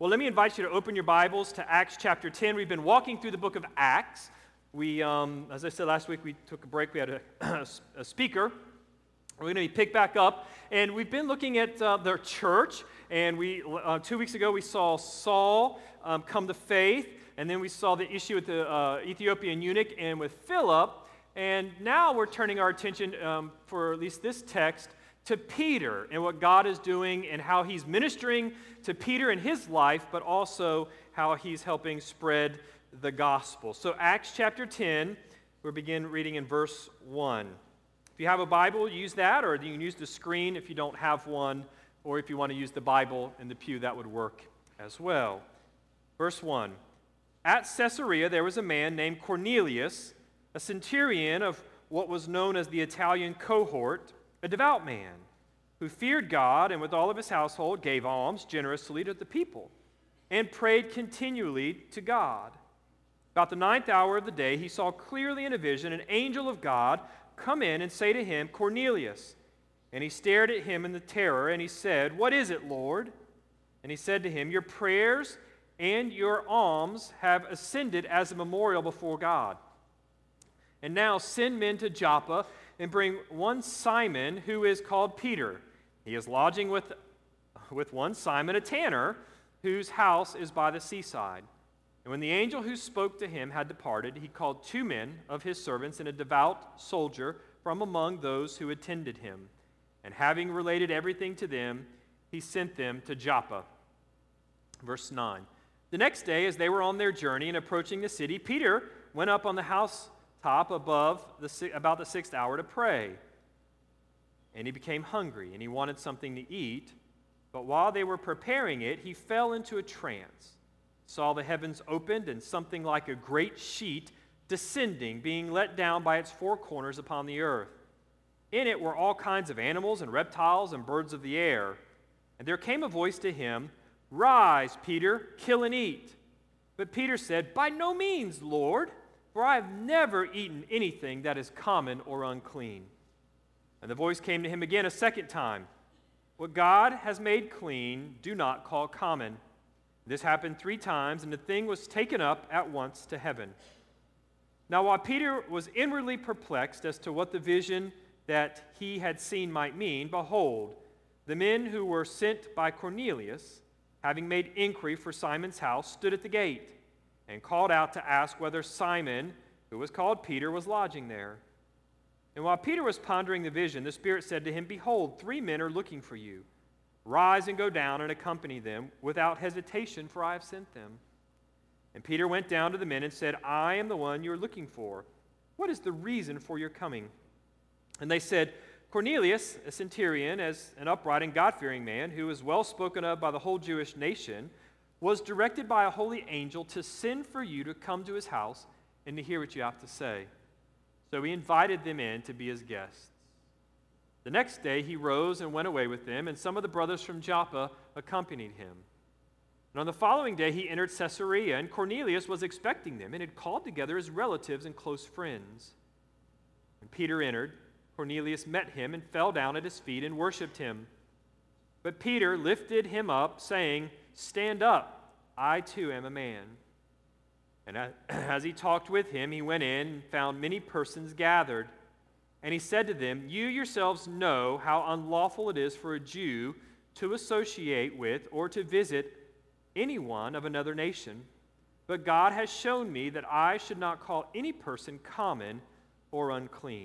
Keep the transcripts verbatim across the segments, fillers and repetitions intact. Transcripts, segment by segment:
Well, let me invite you to open your Bibles to Acts chapter ten. We've been walking through the book of Acts. We, um, as I said last week, we took a break. We had a, a speaker. We're going to be picked back up, and we've been looking at uh, the church. And we, uh, two weeks ago, we saw Saul um, come to faith, and then we saw the issue with the uh, Ethiopian eunuch and with Philip. And now we're turning our attention, um, for at least this text, to Peter and what God is doing and how he's ministering to Peter in his life, but also how he's helping spread the gospel. So Acts chapter ten, we'll begin reading in verse one. If you have a Bible, use that, or you can use the screen if you don't have one, or if you want to use the Bible in the pew, that would work as well. Verse one, at Caesarea there was a man named Cornelius, a centurion of what was known as the Italian cohort, a devout man who feared God and with all of his household gave alms generously to the people and prayed continually to God. About the ninth hour of the day, he saw clearly in a vision an angel of God come in and say to him, Cornelius. And he stared at him in the terror, and he said, What is it, Lord? And he said to him, Your prayers and your alms have ascended as a memorial before God. And now send men to Joppa and bring one Simon who is called Peter. He is lodging with, with one Simon, a tanner, whose house is by the seaside. And when the angel who spoke to him had departed, he called two men of his servants and a devout soldier from among those who attended him. And having related everything to them, he sent them to Joppa. Verse nine. The next day, as they were on their journey and approaching the city, Peter went up on the housetop above the, about the sixth hour to pray. And he became hungry, and he wanted something to eat. But while they were preparing it, he fell into a trance, saw the heavens opened, and something like a great sheet descending, being let down by its four corners upon the earth. In it were all kinds of animals and reptiles and birds of the air. And there came a voice to him, Rise, Peter, kill and eat. But Peter said, By no means, Lord, for I have never eaten anything that is common or unclean. And the voice came to him again a second time, What God has made clean, do not call common. This happened three times, and the thing was taken up at once to heaven. Now while Peter was inwardly perplexed as to what the vision that he had seen might mean, behold, the men who were sent by Cornelius, having made inquiry for Simon's house, stood at the gate and called out to ask whether Simon, who was called Peter, was lodging there. And while Peter was pondering the vision, the Spirit said to him, Behold, three men are looking for you. Rise and go down and accompany them without hesitation, for I have sent them. And Peter went down to the men and said, I am the one you are looking for. What is the reason for your coming? And they said, Cornelius, a centurion, as an upright and God-fearing man, who was well spoken of by the whole Jewish nation, was directed by a holy angel to send for you to come to his house and to hear what you have to say. So he invited them in to be his guests. The next day he rose and went away with them, and some of the brothers from Joppa accompanied him. And on the following day he entered Caesarea, and Cornelius was expecting them and had called together his relatives and close friends. When Peter entered, Cornelius met him and fell down at his feet and worshipped him. But Peter lifted him up, saying, Stand up, I too am a man. And as he talked with him, he went in and found many persons gathered. And he said to them, You yourselves know how unlawful it is for a Jew to associate with or to visit anyone of another nation. But God has shown me that I should not call any person common or unclean.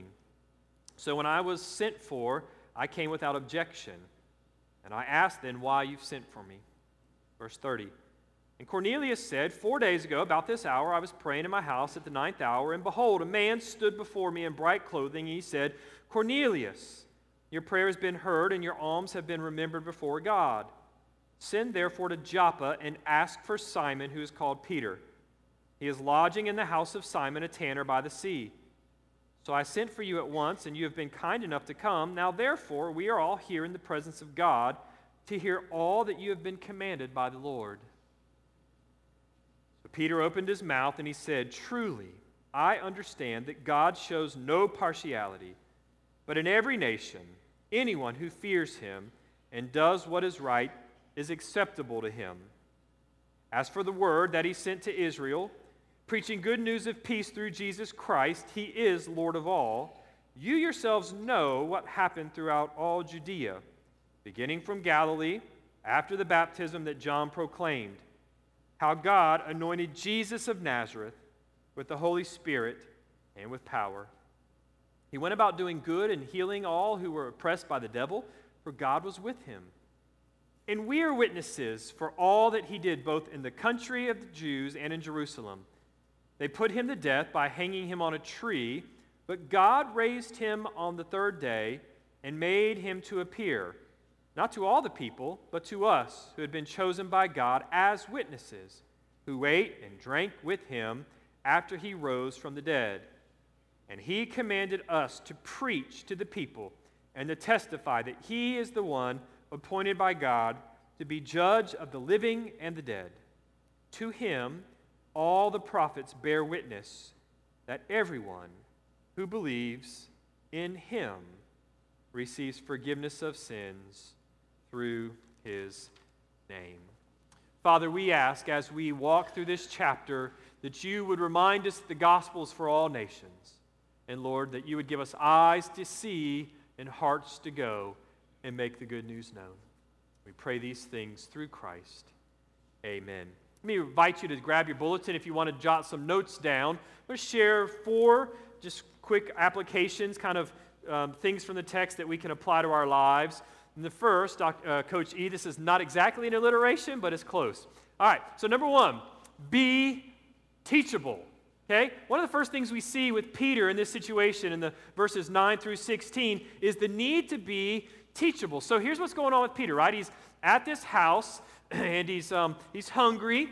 So when I was sent for, I came without objection. And I asked then why you've sent for me. Verse thirty. And Cornelius said, Four days ago, about this hour, I was praying in my house at the ninth hour, and behold, a man stood before me in bright clothing, and he said, Cornelius, your prayer has been heard, and your alms have been remembered before God. Send therefore to Joppa and ask for Simon, who is called Peter. He is lodging in the house of Simon, a tanner by the sea. So I sent for you at once, and you have been kind enough to come. Now therefore, we are all here in the presence of God to hear all that you have been commanded by the Lord. So Peter opened his mouth, and he said, Truly, I understand that God shows no partiality, but in every nation, anyone who fears him and does what is right is acceptable to him. As for the word that he sent to Israel, preaching good news of peace through Jesus Christ, he is Lord of all, you yourselves know what happened throughout all Judea, beginning from Galilee, after the baptism that John proclaimed, how God anointed Jesus of Nazareth with the Holy Spirit and with power. He went about doing good and healing all who were oppressed by the devil, for God was with him. And we are witnesses for all that he did, both in the country of the Jews and in Jerusalem. They put him to death by hanging him on a tree, but God raised him on the third day and made him to appear, not to all the people, but to us who had been chosen by God as witnesses, who ate and drank with him after he rose from the dead. And he commanded us to preach to the people and to testify that he is the one appointed by God to be judge of the living and the dead. To him all the prophets bear witness that everyone who believes in him receives forgiveness of sins through his name. Father, we ask as we walk through this chapter that you would remind us the gospel's for all nations. And Lord, that you would give us eyes to see and hearts to go and make the good news known. We pray these things through Christ. Amen. Let me invite you to grab your bulletin if you want to jot some notes down. I'm going to share four just quick applications, kind of um, things from the text that we can apply to our lives. And the first, uh, Coach E, this is not exactly an alliteration, but it's close. All right, so number one, be teachable. Okay? One of the first things we see with Peter in this situation in the verses nine through sixteen is the need to be teachable. So here's what's going on with Peter, right? He's at this house and he's um, he's hungry.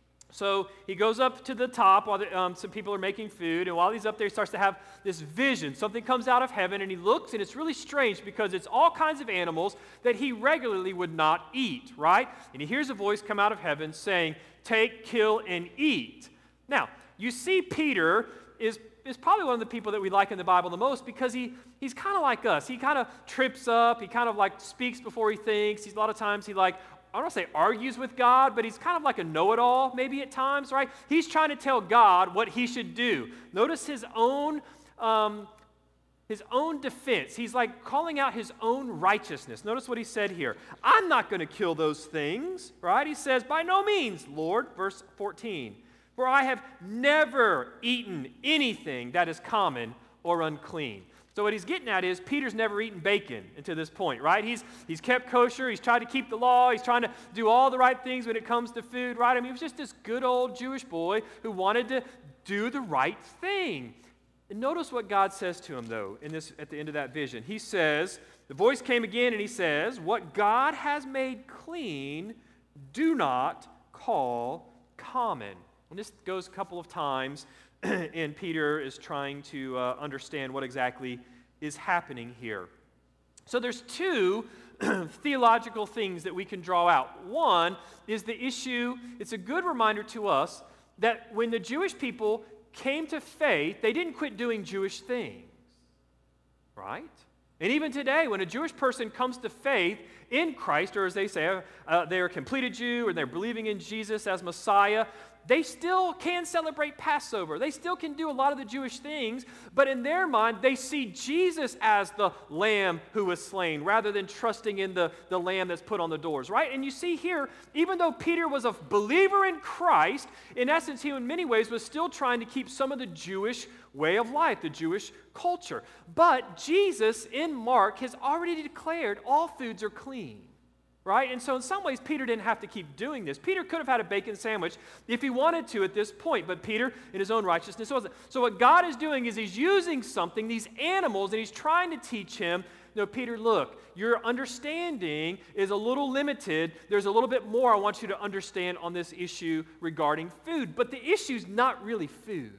So he goes up to the top while the, um, some people are making food, and while he's up there, he starts to have this vision. Something comes out of heaven, and he looks, and it's really strange because it's all kinds of animals that he regularly would not eat, right? And he hears a voice come out of heaven saying, "Take, kill, and eat." Now, you see Peter is, is probably one of the people that we like in the Bible the most because he, he's kind of like us. He kind of trips up. He kind of like speaks before he thinks. He's, a lot of times he like, I don't want to say argues with God, but he's kind of like a know-it-all maybe at times, right? He's trying to tell God what he should do. Notice his own, um, his own defense. He's like calling out his own righteousness. Notice what he said here. I'm not going to kill those things, right? He says, by no means, Lord, verse fourteen. For I have never eaten anything that is common or unclean. So what he's getting at is Peter's never eaten bacon until this point, right? He's, he's kept kosher. He's tried to keep the law. He's trying to do all the right things when it comes to food, right? I mean, he was just this good old Jewish boy who wanted to do the right thing. And notice what God says to him, though, in this at the end of that vision. He says, the voice came again, and he says, what God has made clean, do not call common. And this goes a couple of times, and Peter is trying to uh, understand what exactly is happening here. So there's two theological things that we can draw out. One is the issue, it's a good reminder to us that when the Jewish people came to faith, they didn't quit doing Jewish things, right? And even today, when a Jewish person comes to faith in Christ, or as they say, uh, they're a completed Jew, or they're believing in Jesus as Messiah, they still can celebrate Passover. They still can do a lot of the Jewish things, but in their mind, they see Jesus as the lamb who was slain, rather than trusting in the, the lamb that's put on the doors, right? And you see here, even though Peter was a believer in Christ, in essence, he in many ways was still trying to keep some of the Jewish way of life, the Jewish culture. But Jesus, in Mark, has already declared all foods are clean. Right? And so in some ways, Peter didn't have to keep doing this. Peter could have had a bacon sandwich if he wanted to at this point, but Peter, in his own righteousness, wasn't. So what God is doing is he's using something, these animals, and he's trying to teach him, no, Peter, look, your understanding is a little limited. There's a little bit more I want you to understand on this issue regarding food. But the issue's not really food.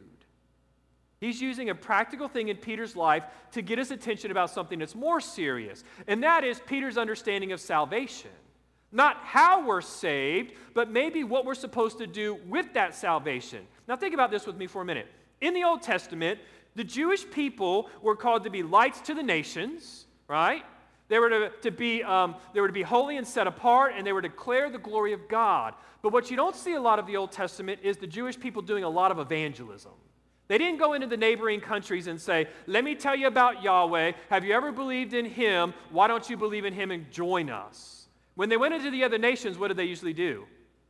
He's using a practical thing in Peter's life to get his attention about something that's more serious, and that is Peter's understanding of salvation. Not how we're saved, but maybe what we're supposed to do with that salvation. Now think about this with me for a minute. In the Old Testament, the Jewish people were called to be lights to the nations, right? They were to, to be um, they were to be holy and set apart, and they were to declare the glory of God. But what you don't see a lot of the Old Testament is the Jewish people doing a lot of evangelism. They didn't go into the neighboring countries and say, let me tell you about Yahweh. Have you ever believed in him? Why don't you believe in him and join us? When they went into the other nations, what did they usually do?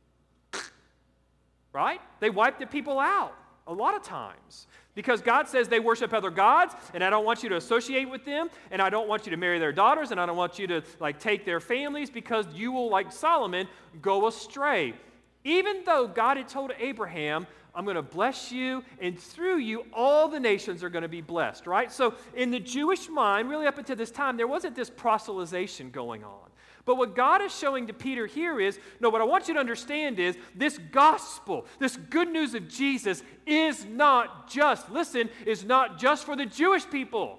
Right? They wiped the people out a lot of times. Because God says they worship other gods, and I don't want you to associate with them, and I don't want you to marry their daughters, and I don't want you to like take their families, because you will, like Solomon, go astray. Even though God had told Abraham, I'm going to bless you, and through you, all the nations are going to be blessed, right? So in the Jewish mind, really up until this time, there wasn't this proselytization going on. But what God is showing to Peter here is, no, what I want you to understand is this gospel, this good news of Jesus is not just, listen, is not just for the Jewish people.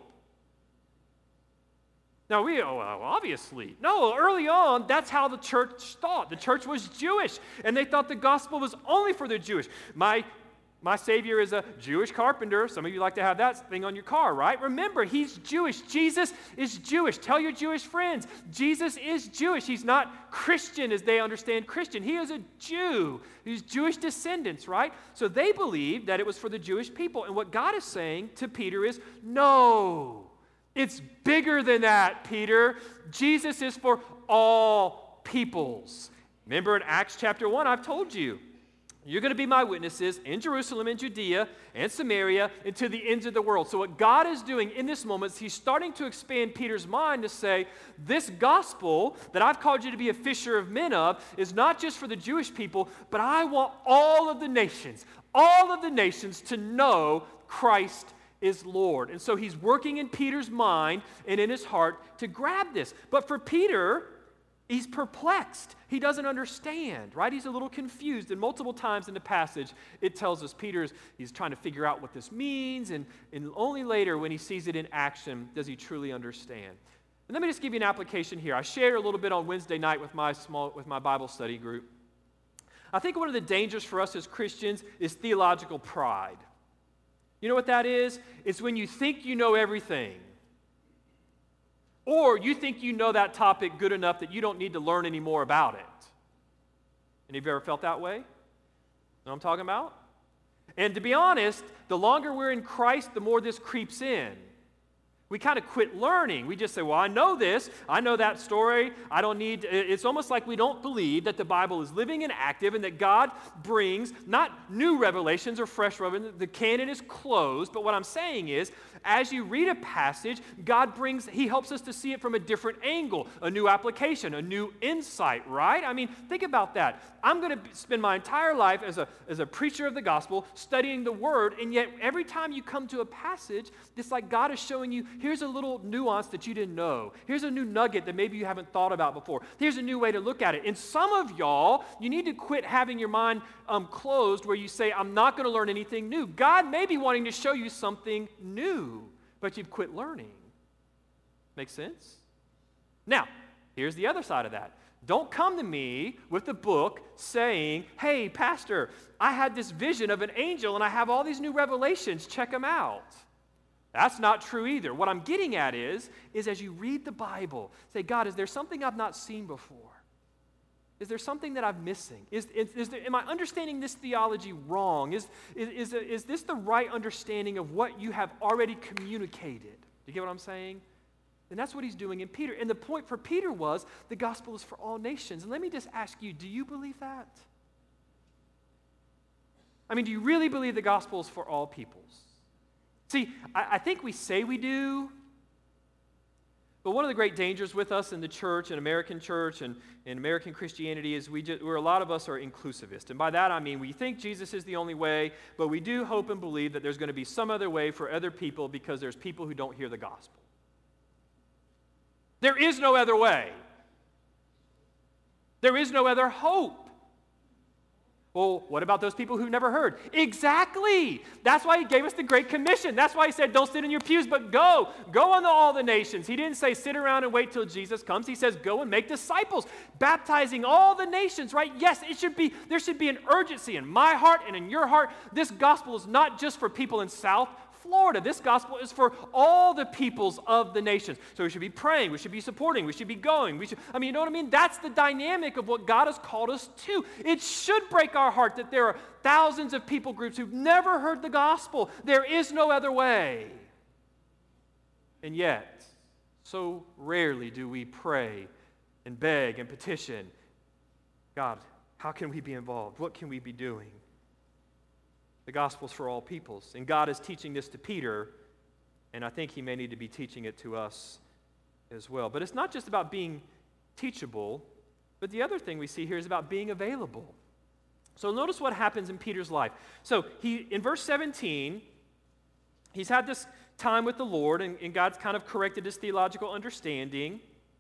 Now, we, oh, well, obviously. No, early on, that's how the church thought. The church was Jewish, and they thought the gospel was only for the Jewish. My My Savior is a Jewish carpenter. Some of you like to have that thing on your car, right? Remember, he's Jewish. Jesus is Jewish. Tell your Jewish friends, Jesus is Jewish. He's not Christian as they understand Christian. He is a Jew. He's Jewish descendants, right? So they believed that it was for the Jewish people. And what God is saying to Peter is, no, it's bigger than that, Peter. Jesus is for all peoples. Remember in Acts chapter one, I've told you, you're going to be my witnesses in Jerusalem, in Judea, and Samaria, and to the ends of the world. So what God is doing in this moment is he's starting to expand Peter's mind to say, this gospel that I've called you to be a fisher of men of is not just for the Jewish people, but I want all of the nations, all of the nations to know Christ is Lord. And so he's working in Peter's mind and in his heart to grab this. But for Peter, he's perplexed. He doesn't understand, right? He's a little confused. And multiple times in the passage, it tells us Peter's, he's trying to figure out what this means. And, and only later, when he sees it in action, does he truly understand. And let me just give you an application here. I shared a little bit on Wednesday night with my small, with my Bible study group. I think one of the dangers for us as Christians is theological pride. You know what that is? It's when you think you know everything. Or you think you know that topic good enough that you don't need to learn any more about it. Any of you ever felt that way? Know what I'm talking about? And to be honest, the longer we're in Christ, the more this creeps in. We kind of quit learning. We just say, well, I know this. I know that story. I don't need, it's almost like we don't believe that the Bible is living and active and that God brings not new revelations or fresh revelations. The canon is closed. But what I'm saying is, as you read a passage, God brings, he helps us to see it from a different angle, a new application, a new insight, right? I mean, think about that. I'm going to spend my entire life as a, as a preacher of the gospel studying the word, and yet every time you come to a passage, it's like God is showing you, here's a little nuance that you didn't know. Here's a new nugget that maybe you haven't thought about before. Here's a new way to look at it. And some of y'all, you need to quit having your mind um, closed where you say, I'm not going to learn anything new. God may be wanting to show you something new, but you've quit learning. Make sense? Now, here's the other side of that. Don't come to me with a book saying, hey, pastor, I had this vision of an angel and I have all these new revelations. Check them out. That's not true either. What I'm getting at is, is as you read the Bible, say, God, is there something I've not seen before? Is there something that I'm missing? Is, is, is there, am I understanding this theology wrong? Is, is, is, is this the right understanding of what you have already communicated? Do you get what I'm saying? And that's what he's doing in Peter. And the point for Peter was the gospel is for all nations. And let me just ask you, do you believe that? I mean, do you really believe the gospel is for all peoples? See, I, I think we say we do, but one of the great dangers with us in the church, in American church, and in American Christianity is we just, where a lot of us are inclusivist. And by that I mean we think Jesus is the only way, but we do hope and believe that there's going to be some other way for other people because there's people who don't hear the gospel. There is no other way. There is no other hope. Well, what about those people who've never heard? Exactly. That's why he gave us the Great Commission. That's why he said, don't sit in your pews, but go. Go unto all the nations. He didn't say sit around and wait till Jesus comes. He says, go and make disciples, baptizing all the nations, right? Yes, it should be, there should be an urgency in my heart and in your heart. This gospel is not just for people in South Florida. This gospel is for all the peoples of the nations. So we should be praying, we should be supporting, we should be going. We should, I mean, you know what I mean? That's the dynamic of what God has called us to. It should break our heart that there are thousands of people groups who've never heard the gospel. There is no other way. And yet, so rarely do we pray and beg and petition, God, how can we be involved? What can we be doing? The gospel's for all peoples. And God is teaching this to Peter, and I think he may need to be teaching it to us as well. But it's not just about being teachable, but the other thing we see here is about being available. So notice what happens in Peter's life. So he, in verse seventeen, he's had this time with the Lord, and, and God's kind of corrected his theological understanding.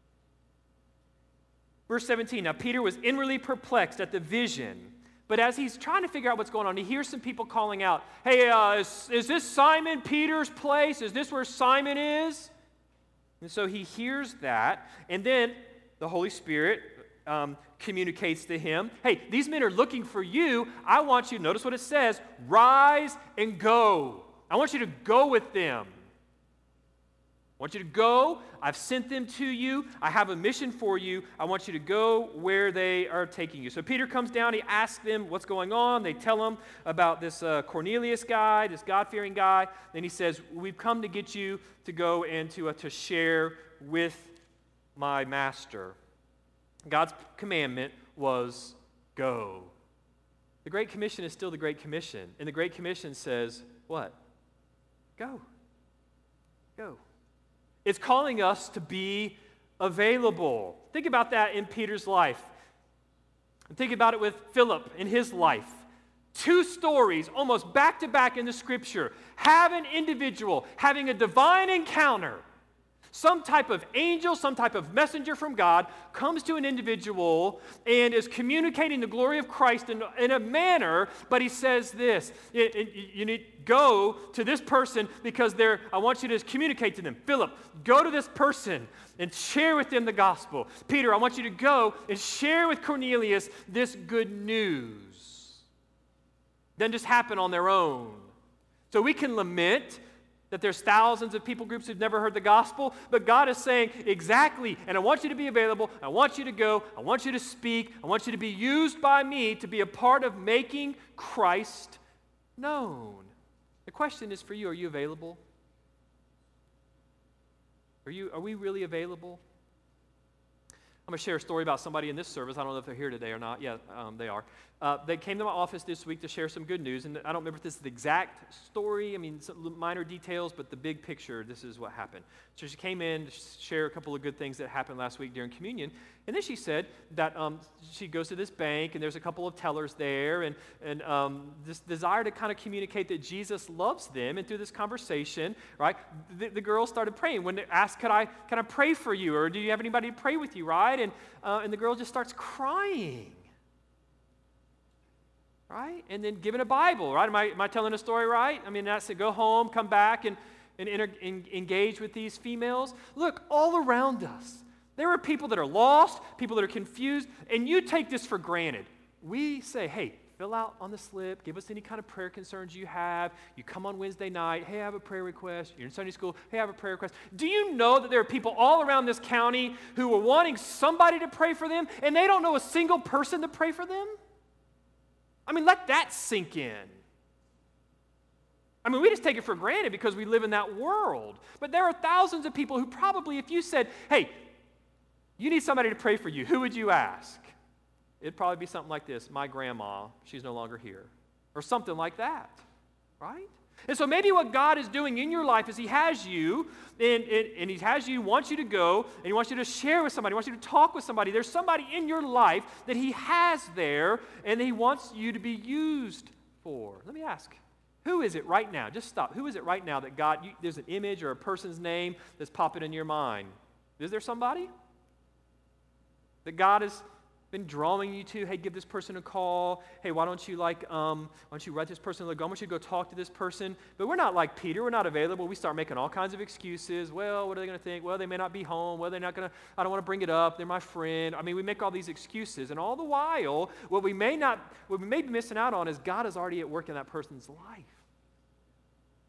Verse seventeen, now Peter was inwardly perplexed at the vision. But as he's trying to figure out what's going on, he hears some people calling out, hey, uh, is, is this Simon Peter's place? Is this where Simon is? And so he hears that, and then the Holy Spirit um, communicates to him, hey, these men are looking for you. I want you, notice what it says, rise and go. I want you to go with them. I want you to go. I've sent them to you. I have a mission for you. I want you to go where they are taking you. So Peter comes down. He asks them what's going on. They tell him about this uh, Cornelius guy, this God-fearing guy. Then he says, we've come to get you to go and to, uh, to share with my master. God's commandment was go. The Great Commission is still the Great Commission. And the Great Commission says, what? Go. Go. It's calling us to be available. Think about that in Peter's life. And think about it with Philip in his life. Two stories almost back to back in the Scripture have an individual having a divine encounter. Some type of angel, some type of messenger from God comes to an individual and is communicating the glory of Christ in, in a manner, but he says this, you, you need to go to this person because they're, I want you to communicate to them. Philip, go to this person and share with them the gospel. Peter, I want you to go and share with Cornelius this good news. Doesn't just happen on their own. So we can lament that there's thousands of people groups who've never heard the gospel, but God is saying exactly, and I want you to be available, I want you to go, I want you to speak, I want you to be used by me to be a part of making Christ known. The question is for you, are you available? Are you, are we really available? I'm going to share a story about somebody in this service. I don't know if they're here today or not. Yeah, um, they are. Uh, they came to my office this week to share some good news, and I don't remember if this is the exact story. I mean, some minor details, but the big picture, this is what happened. So she came in to share a couple of good things that happened last week during communion, and then she said that um, she goes to this bank, and there's a couple of tellers there, and, and um, this desire to kind of communicate that Jesus loves them, and through this conversation, right, the, the girl started praying. When they asked, can I, can I pray for you, or do you have anybody to pray with you, right? And, uh, and the girl just starts crying. Right? And then given a Bible, right? Am I, am I telling a story right? I mean, that's to go home, come back, and, and inter, in, engage with these females. Look, all around us, there are people that are lost, people that are confused, and you take this for granted. We say, hey, fill out on the slip, give us any kind of prayer concerns you have. You come on Wednesday night, hey, I have a prayer request. You're in Sunday school, hey, I have a prayer request. Do you know that there are people all around this county who are wanting somebody to pray for them, and they don't know a single person to pray for them? I mean, let that sink in. I mean, we just take it for granted because we live in that world. But there are thousands of people who probably, if you said, hey, you need somebody to pray for you, who would you ask? It'd probably be something like this, my grandma, she's no longer here. Or something like that, right? And so maybe what God is doing in your life is he has you, and, and, and he has you, wants you to go, and he wants you to share with somebody, he wants you to talk with somebody. There's somebody in your life that he has there, and he wants you to be used for. Let me ask, who is it right now? Just stop. Who is it right now that God, you, there's an image or a person's name that's popping in your mind? Is there somebody that God has been drawing you to? Hey, give this person a call. Hey, why don't you like, um, why don't you write this person a letter? I want you to go talk to this person. But we're not like Peter. We're not available. We start making all kinds of excuses. Well, what are they going to think? Well, they may not be home. Well, they're not going to, I don't want to bring it up. They're my friend. I mean, we make all these excuses. And all the while, what we may not, what we may be missing out on is God is already at work in that person's life.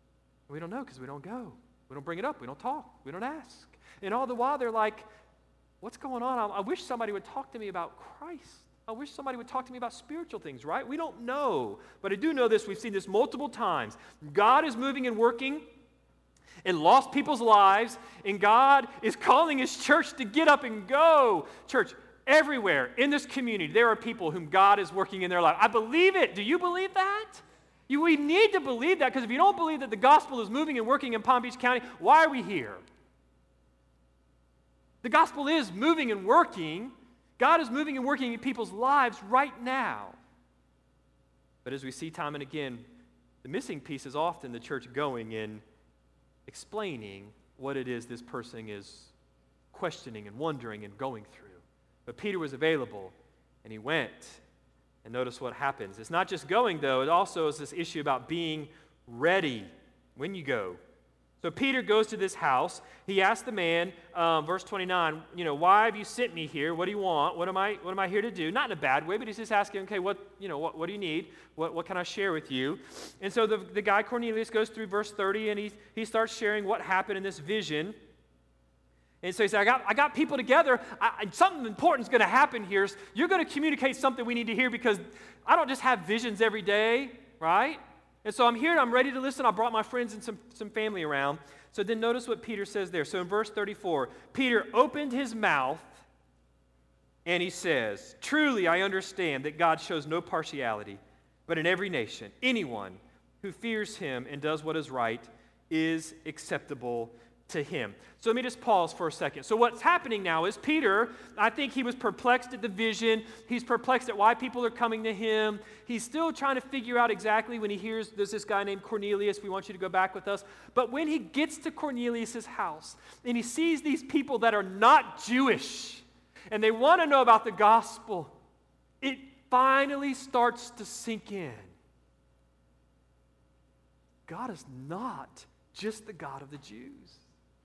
We don't know because we don't go. We don't bring it up. We don't talk. We don't ask. And all the while, they're like, what's going on? I, I wish somebody would talk to me about Christ. I wish somebody would talk to me about spiritual things, right? We don't know. But I do know this. We've seen this multiple times. God is moving and working in lost people's lives, and God is calling His church to get up and go. Church, everywhere in this community, there are people whom God is working in their life. I believe it. Do you believe that? You, we need to believe that, because if you don't believe that the gospel is moving and working in Palm Beach County, why are we here? The gospel is moving and working. God is moving and working in people's lives right now. But as we see time and again, the missing piece is often the church going and explaining what it is this person is questioning and wondering and going through. But Peter was available, and he went. And notice what happens. It's not just going, though. It also is this issue about being ready when you go. So Peter goes to this house. He asks the man, um, verse twenty-nine, you know, why have you sent me here? What do you want? What am I, what am I here to do? Not in a bad way, but he's just asking, okay, what, you know, what, what do you need? What, what can I share with you? And so the, the guy Cornelius goes through verse thirty, and he, he starts sharing what happened in this vision. And so he said, I got, I got people together. I, something important is going to happen here. You're going to communicate something we need to hear, because I don't just have visions every day, right? And so I'm here and I'm ready to listen. I brought my friends and some, some family around. So then notice what Peter says there. So in verse thirty-four, Peter opened his mouth and he says, truly I understand that God shows no partiality, but in every nation, anyone who fears Him and does what is right is acceptable to Him. So let me just pause for a second. So what's happening now is Peter, I think he was perplexed at the vision. He's perplexed at why people are coming to him. He's still trying to figure out exactly when he hears there's this guy named Cornelius. We want you to go back with us. But when he gets to Cornelius' house and he sees these people that are not Jewish and they want to know about the gospel, it finally starts to sink in. God is not just the God of the Jews.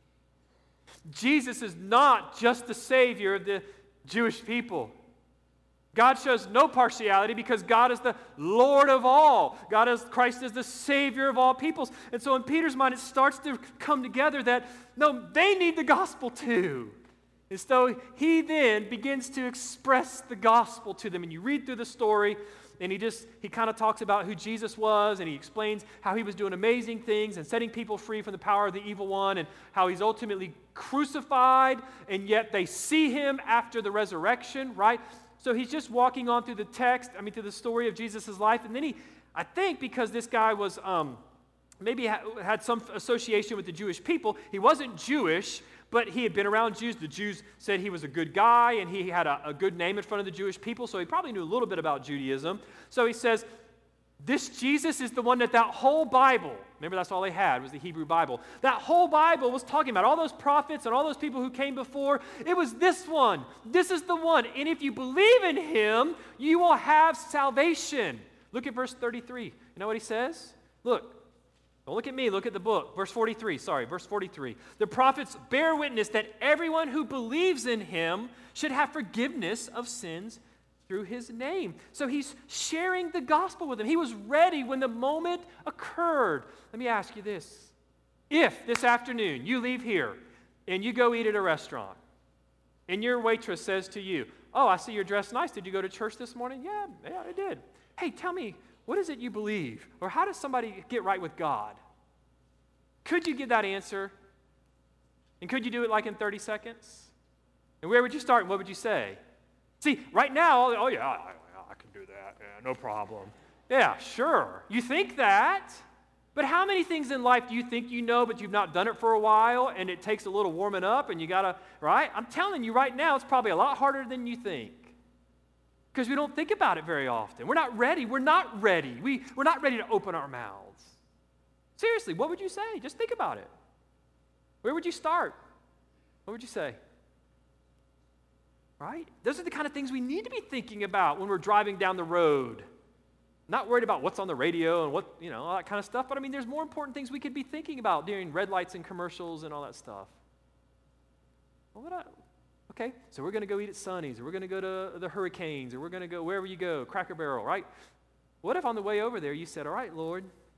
Jesus is not just the Savior of the Jewish people. God shows no partiality because God is the Lord of all. God is, Christ is the Savior of all peoples. And so in Peter's mind, it starts to come together that, no, they need the gospel too. And so he then begins to express the gospel to them. And you read through the story, and he just, he kind of talks about who Jesus was, and he explains how he was doing amazing things and setting people free from the power of the evil one, and how he's ultimately crucified, and yet they see him after the resurrection, right? So he's just walking on through the text, I mean, through the story of Jesus' life. And then he, I think because this guy was, um, maybe ha- had some association with the Jewish people, he wasn't Jewish, but he had been around Jews. The Jews said he was a good guy, and he had a, a good name in front of the Jewish people, so he probably knew a little bit about Judaism. So he says, this Jesus is the one that that whole Bible, remember that's all they had was the Hebrew Bible, that whole Bible was talking about, all those prophets and all those people who came before, it was this one. This is the one. And if you believe in him, you will have salvation. Look at verse thirty-three. You know what he says? Look. Don't look at me, look at the book. Verse forty-three, sorry, verse forty-three. The prophets bear witness that everyone who believes in him should have forgiveness of sins through his name. So he's sharing the gospel with them. He was ready when the moment occurred. Let me ask you this. If this afternoon you leave here and you go eat at a restaurant and your waitress says to you, oh, I see you're dressed nice. Did you go to church this morning? Yeah, yeah, I did. Hey, tell me, what is it you believe? Or how does somebody get right with God? Could you give that answer? And could you do it like in thirty seconds? And where would you start and what would you say? See, right now, oh yeah, I, I can do that. Yeah, no problem. Yeah, sure. You think that, but how many things in life do you think you know, but you've not done it for a while, and it takes a little warming up, and you gotta, right? I'm telling you right now, it's probably a lot harder than you think. Because we don't think about it very often. We're not ready. We're not ready. We, we're not ready to open our mouths. Seriously, what would you say? Just think about it. Where would you start? What would you say? Right? Those are the kind of things we need to be thinking about when we're driving down the road. Not worried about what's on the radio and what, you know, all that kind of stuff. But I mean, there's more important things we could be thinking about during red lights and commercials and all that stuff. What would I... Okay, so we're going to go eat at Sonny's, or we're going to go to the Hurricanes, or we're going to go wherever you go, Cracker Barrel, right? What if on the way over there you said, all right, Lord,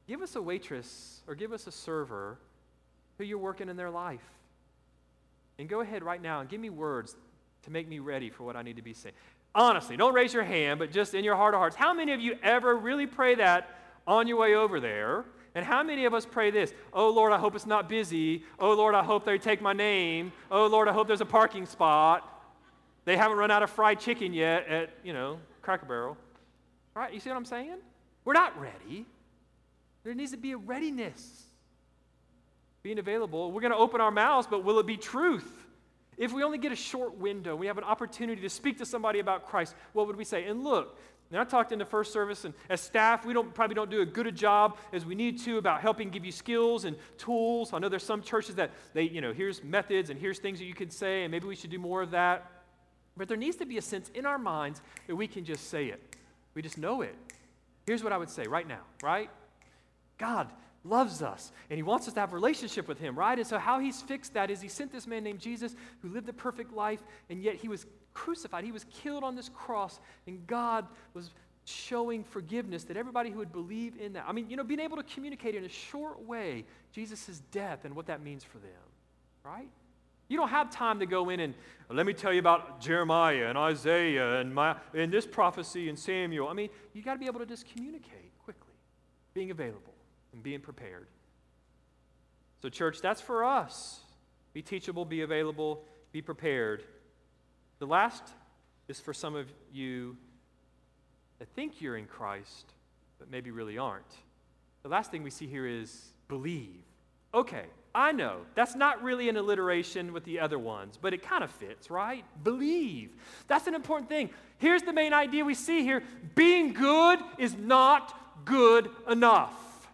give us a waitress or give us a server who you're working in their life. And go ahead right now and give me words to make me ready for what I need to be saying. Honestly, don't raise your hand, but just in your heart of hearts, how many of you ever really pray that on your way over there? And how many of us pray this? Oh, Lord, I hope it's not busy. Oh, Lord, I hope they take my name. Oh, Lord, I hope there's a parking spot. They haven't run out of fried chicken yet at, you know, Cracker Barrel. All right, you see what I'm saying? We're not ready. There needs to be a readiness. Being available. We're going to open our mouths, but will it be truth? If we only get a short window, we have an opportunity to speak to somebody about Christ, what would we say? And look, and I talked in the first service, and as staff, we don't probably don't do as good a job as we need to about helping give you skills and tools. I know there's some churches that they, you know, here's methods and here's things that you can say, and maybe we should do more of that. But there needs to be a sense in our minds that we can just say it. We just know it. Here's what I would say right now, right? God loves us, and he wants us to have a relationship with him, right? And so how he's fixed that is he sent this man named Jesus who lived a perfect life, and yet he was crucified. He was killed on this cross, and God was showing forgiveness that everybody who would believe in that. I mean, you know, being able to communicate in a short way Jesus' death and what that means for them, right? You don't have time to go in and, let me tell you about Jeremiah and Isaiah and, my, and this prophecy and Samuel. I mean, you got to be able to just communicate quickly, being available and being prepared. So church, that's for us. Be teachable, be available, be prepared. The last is for some of you that think you're in Christ, but maybe really aren't. The last thing we see here is believe. Okay, I know that's not really an alliteration with the other ones, but it kind of fits, right? Believe. That's an important thing. Here's the main idea we see here. Being good is not good enough.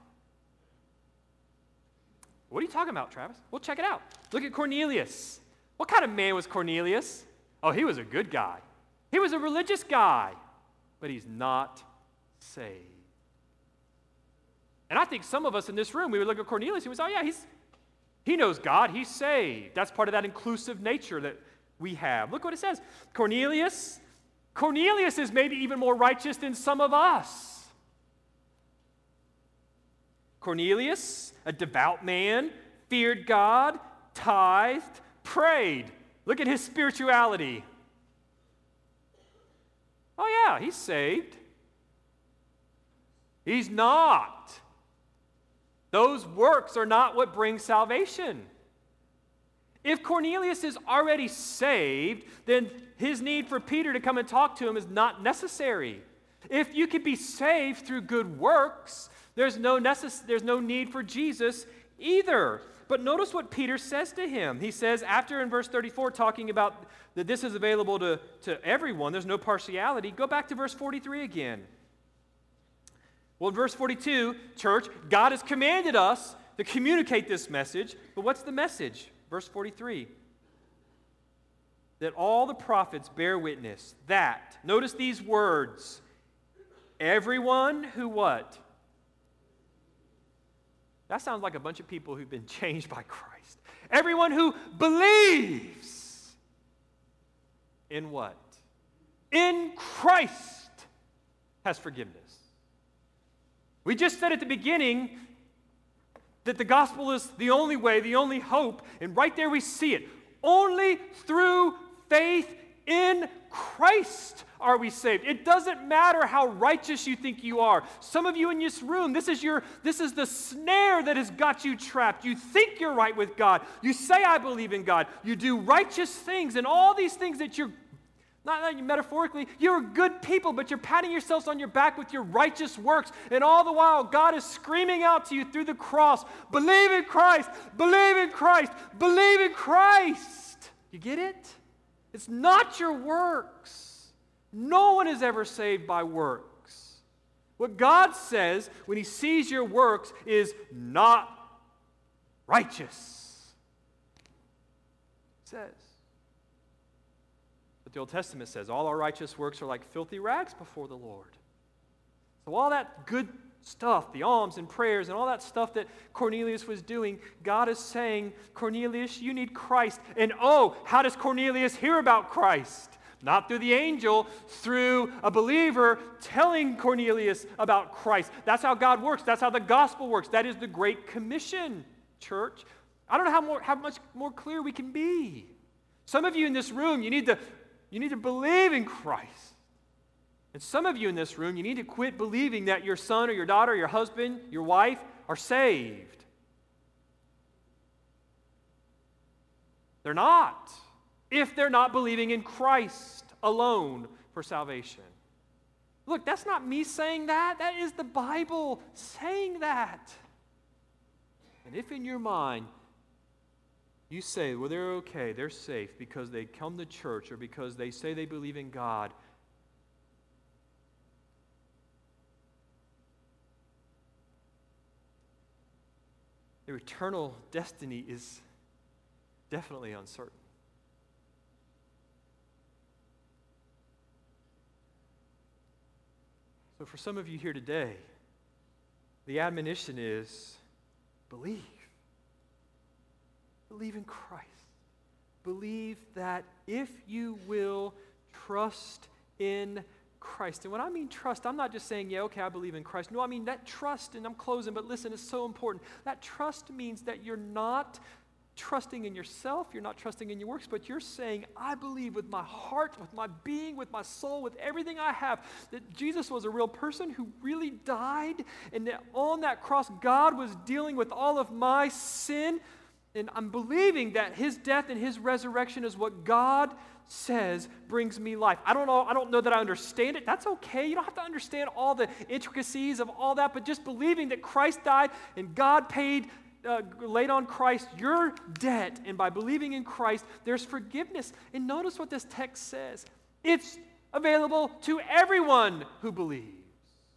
What are you talking about, Travis? Well, check it out. Look at Cornelius. What kind of man was Cornelius? Oh, he was a good guy. He was a religious guy, but he's not saved. And I think some of us in this room, we would look at Cornelius and we say, oh yeah, he's, he knows God, he's saved. That's part of that inclusive nature that we have. Look what it says. Cornelius, Cornelius is maybe even more righteous than some of us. Cornelius, a devout man, feared God, tithed, prayed. Look at his spirituality. Oh yeah, he's saved. He's not. Those works are not what brings salvation. If Cornelius is already saved, then his need for Peter to come and talk to him is not necessary. If you could be saved through good works, there's no, necess- there's no need for Jesus either. But notice what Peter says to him. He says, after in verse thirty-four, talking about that this is available to, to everyone, there's no partiality, go back to verse forty-three again. Well, in verse forty-two, church, God has commanded us to communicate this message, but what's the message? Verse forty-three. That all the prophets bear witness that, notice these words, everyone who what? That sounds like a bunch of people who've been changed by Christ. Everyone who believes in what? In Christ has forgiveness. We just said at the beginning that the gospel is the only way, the only hope, and right there we see it. Only through faith in Christ are we saved. It doesn't matter how righteous you think you are. Some of you in this room, this is your this is the snare that has got you trapped. You think you're right with God. You say, I believe in God. You do righteous things, and all these things that you're Not, not metaphorically, you're good people, but you're patting yourselves on your back with your righteous works. And all the while, God is screaming out to you through the cross, believe in Christ, believe in Christ, believe in Christ. You get it? It's not your works. No one is ever saved by works. What God says when he sees your works is not righteous. It says. The Old Testament says, all our righteous works are like filthy rags before the Lord. So all that good stuff, the alms and prayers and all that stuff that Cornelius was doing, God is saying, Cornelius, you need Christ. And oh, how does Cornelius hear about Christ? Not through the angel, through a believer telling Cornelius about Christ. That's how God works. That's how the gospel works. That is the Great Commission, church. I don't know how, more, how much more clear we can be. Some of you in this room, you need to, you need to believe in Christ. And some of you in this room, you need to quit believing that your son or your daughter, your husband, your wife are saved. They're not. If they're not believing in Christ alone for salvation. Look, that's not me saying that. That is the Bible saying that. And if in your mind you say, well, they're okay, they're safe because they come to church or because they say they believe in God, their eternal destiny is definitely uncertain. So for some of you here today, the admonition is believe. Believe in Christ. Believe that if you will trust in Christ. And when I mean trust, I'm not just saying, yeah, okay, I believe in Christ. No, I mean that trust, and I'm closing, but listen, it's so important. That trust means that you're not trusting in yourself, you're not trusting in your works, but you're saying, I believe with my heart, with my being, with my soul, with everything I have, that Jesus was a real person who really died, and that on that cross, God was dealing with all of my sin, and I'm believing that his death and his resurrection is what God says brings me life. I don't know, I don't know that I understand it. That's okay. You don't have to understand all the intricacies of all that, but just believing that Christ died and God paid Uh, laid on Christ your debt, and by believing in Christ, there's forgiveness. And notice what this text says. It's available to everyone who believes.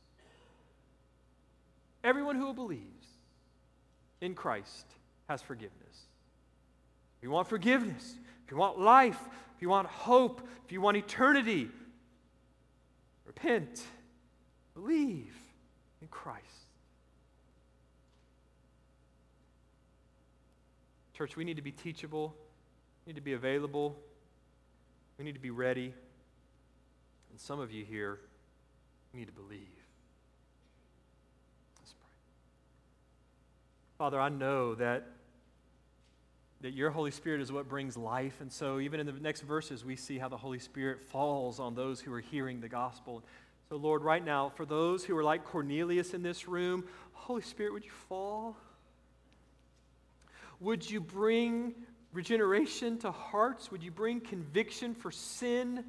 Everyone who believes in Christ has forgiveness. If you want forgiveness, if you want life, if you want hope, if you want eternity, repent, believe in Christ. Church, we need to be teachable. We need to be available. We need to be ready. And some of you here need to believe. Let's pray. Father, I know that, that your Holy Spirit is what brings life. And so even in the next verses, we see how the Holy Spirit falls on those who are hearing the gospel. So Lord, right now, for those who are like Cornelius in this room, Holy Spirit, would you fall? Would you bring regeneration to hearts? Would you bring conviction for sin?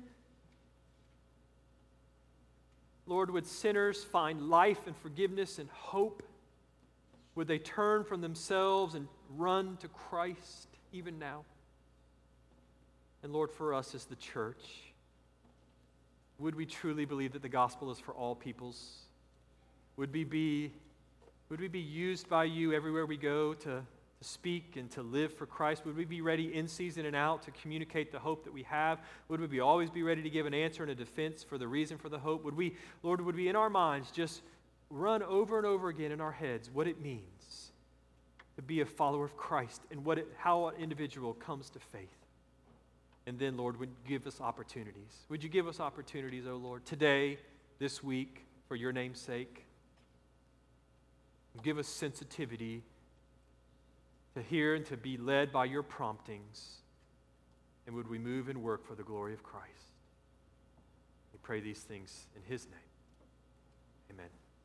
Lord, would sinners find life and forgiveness and hope? Would they turn from themselves and run to Christ even now? And Lord, for us as the church, would we truly believe that the gospel is for all peoples? Would we be, would we be used by you everywhere we go to to speak and to live for Christ? Would we be ready in season and out to communicate the hope that we have? Would we be always be ready to give an answer and a defense for the reason for the hope? Would we, Lord, would we in our minds just run over and over again in our heads what it means to be a follower of Christ and what it, how an individual comes to faith? And then, Lord, would you give us opportunities? Would you give us opportunities, oh Lord, today, this week, for your name's sake? Give us sensitivity to hear and to be led by your promptings. And would we move and work for the glory of Christ? We pray these things in his name. Amen.